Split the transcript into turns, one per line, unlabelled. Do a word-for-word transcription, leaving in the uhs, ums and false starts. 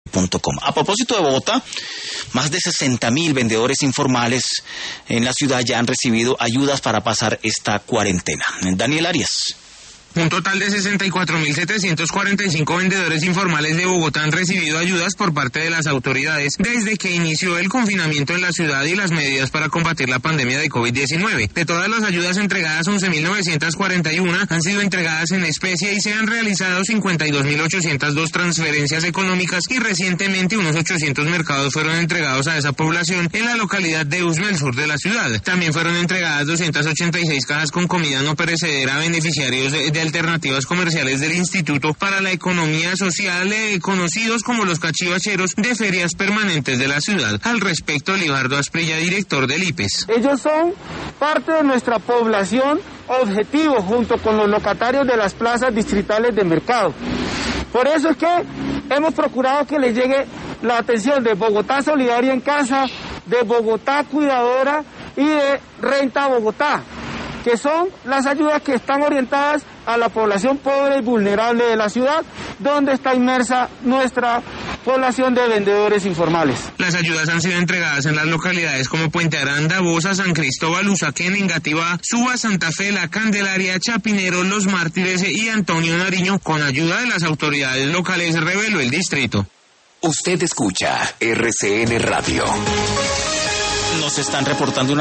punto com. A propósito de Bogotá, más de sesenta mil vendedores informales en la ciudad ya han recibido ayudas para pasar esta cuarentena. Daniel Arias.
Un total de sesenta y cuatro mil setecientos cuarenta y cinco vendedores informales de Bogotá han recibido ayudas por parte de las autoridades desde que inició el confinamiento en la ciudad y las medidas para combatir la pandemia de COVID diecinueve. De todas las ayudas entregadas, once mil novecientos cuarenta y uno han sido entregadas en especie y se han realizado cincuenta y dos mil ochocientas dos transferencias económicas y recientemente unos ochocientos mercados fueron entregados a esa población en la localidad de Usme, al sur de la ciudad. También fueron entregadas doscientas ochenta y seis cajas con comida no perecedera a beneficiarios de, de alternativas comerciales del Instituto para la Economía Social, eh, conocidos como los cachivacheros de ferias permanentes de la ciudad. Al respecto, Libardo Asprilla, director del I P E S.
Ellos son parte de nuestra población objetivo junto con los locatarios de las plazas distritales de mercado. Por eso es que hemos procurado que les llegue la atención de Bogotá Solidaria en Casa, de Bogotá Cuidadora y de Renta Bogotá, que son las ayudas que están orientadas a la población pobre y vulnerable de la ciudad, donde está inmersa nuestra población de vendedores informales.
Las ayudas han sido entregadas en las localidades como Puente Aranda, Bosa, San Cristóbal, Usaquén, Engativá, Suba, Santa Fe, La Candelaria, Chapinero, Los Mártires y Antonio Nariño, con ayuda de las autoridades locales, reveló el distrito.
Usted escucha R C N Radio.
Nos están reportando una